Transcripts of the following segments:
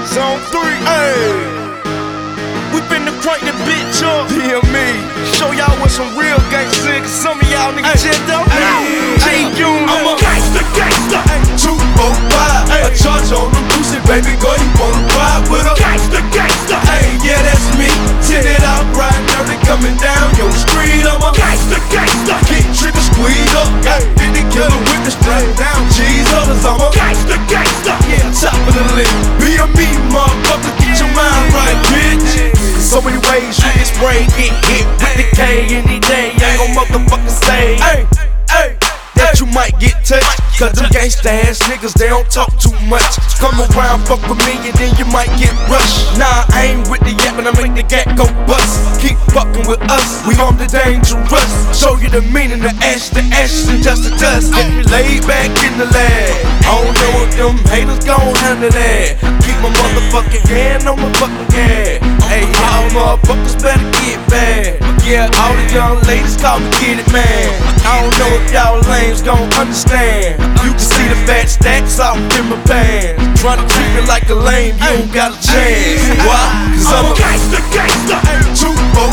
Zone 3, ayy. We finna crank the bitch up. DME. Show y'all what some real gangsta is. Cause some of y'all niggas just don't know. I'm a gangsta, 245. A charge on the Lucy, baby girl, you wanna ride with her? Gangsta. Hey, yeah, that's me. Tint it out, riding dirty, coming down your street. I'm a gangsta. Get trigger squeeze up. Got 50 killer with the strap down. Cheese others, I'm a gangsta. Yeah, top of the list. Be a me, motherfucker, get your mind right, bitch. So many ways you can spray, get hit with the K any day. Ain't gon' motherfucking stay. That you might get touched. Cause them gangsta ass niggas, they don't talk too much. Come around, fuck with me, and then you might get rushed. Nah, I ain't with the yap, and I make the gat go bust. Keep fucking with us, we armed and dangerous. Show you the meaning of ash to ashes and just to dust. Get me laid back in the lab. I don't know if them haters gon' handle that. Keep my motherfucking hand on my fucking head. Hey, y'all motherfuckers better get bad. Yeah, all the young ladies call me Get It Man. I don't know if y'all lames gon' understand. You can see the fat stacks out in my pants. Tryna treat me like a lame, you don't got a chance. Why? Cause I'm a gangsta. 245.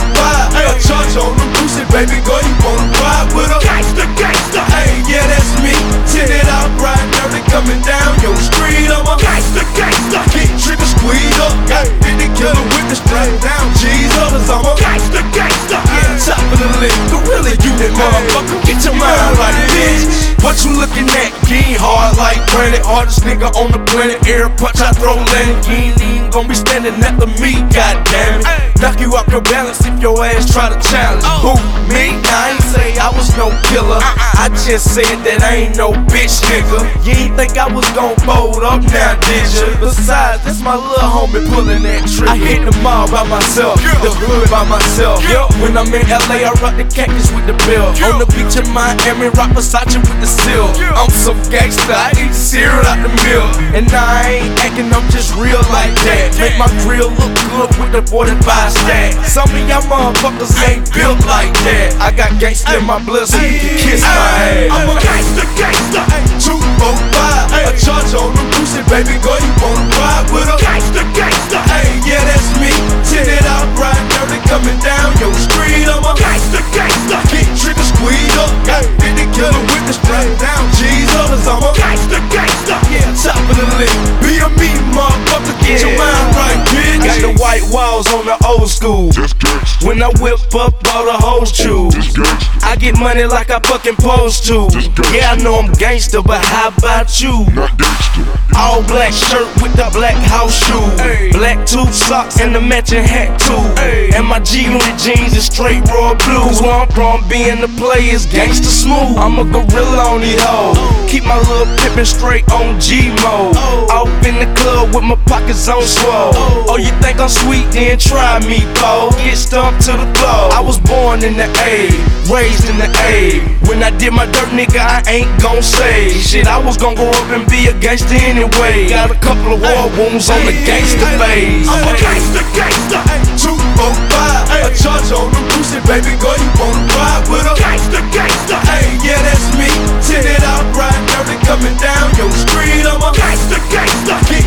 A charge on the Lucy, baby girl, you wanna ride with her? Gangsta. Hey, yeah, that's me. Tint it out, riding dirty, coming down your street. I'm a gangsta. Get trigger squeeze up. Got 50 killer with the strap down. Cheese others, I'm a gangsta. Yeah, top of the list. Gorilla unit, motherfucker. Get your mind right, bitch. What you looking at? Getting hard like granite. Hardest nigga on the planet. Air punch, I throw land. You ain't even gon' be standing after me, goddamn it. Knock you off your balance if your ass try to challenge. Who? Me? I ain't say I was no killer. I just said that I ain't no bitch nigga. You ain't think I was gon' fold up now, did ya? Besides, that's my little homie pulling that trigger. I hit the mall by myself, the hood by myself. When I'm in LA, I rock the cactus with the bill. On the beach in Miami, rock Versace with the seal. I'm so gangsta, I eat cereal out the milk. And I ain't acting, I'm just real like that. Make my grill look good with the 45 stack. Some of y'all motherfuckers ain't built like that. I got gangsta in my blood, so you can kiss my ass. I'm a gangsta. 245. A charge on the Lucy, baby girl, you wanna ride with her? Gangsta. Hey, yeah, that's me. Tint it out, riding dirty, coming down your street. I'm a gangsta. Get trigger squeeze up. Got 50 killer with the strap down. Cheese others, I'm a gangsta. Yeah, top of the list. Be a me, motherfucker, get your mind right, bitch. Got the white walls on the old school. When I whip up, all the hoes choose. I get money like I fucking supposed to. Yeah, I know I'm gangsta, but how about you? All black shirt with the black house shoe. Black tube socks and the matching hat too. And my G-Unit jeans is straight royal blue. Cause where I'm from, being the play is gangsta smooth. I'm a gorilla on these hoes. Keep my little pippin' straight on G-mode. Off in the club with my pockets on swole. Oh, you think I'm sweet? Then try me, po. Get stumped to the floor. I was born in the A, raised in the A. When I did my dirt, nigga, I ain't gon' say shit. I was gon' grow up and be a gangsta anyway. Got a couple of war wounds on the gangsta phase. I'm a gangsta. 245. A charge on the Lucy, baby girl, you wanna ride with her? Gangsta. Hey, yeah, that's me. Tint it out, riding dirty, coming down your street. I'm a gangsta. Get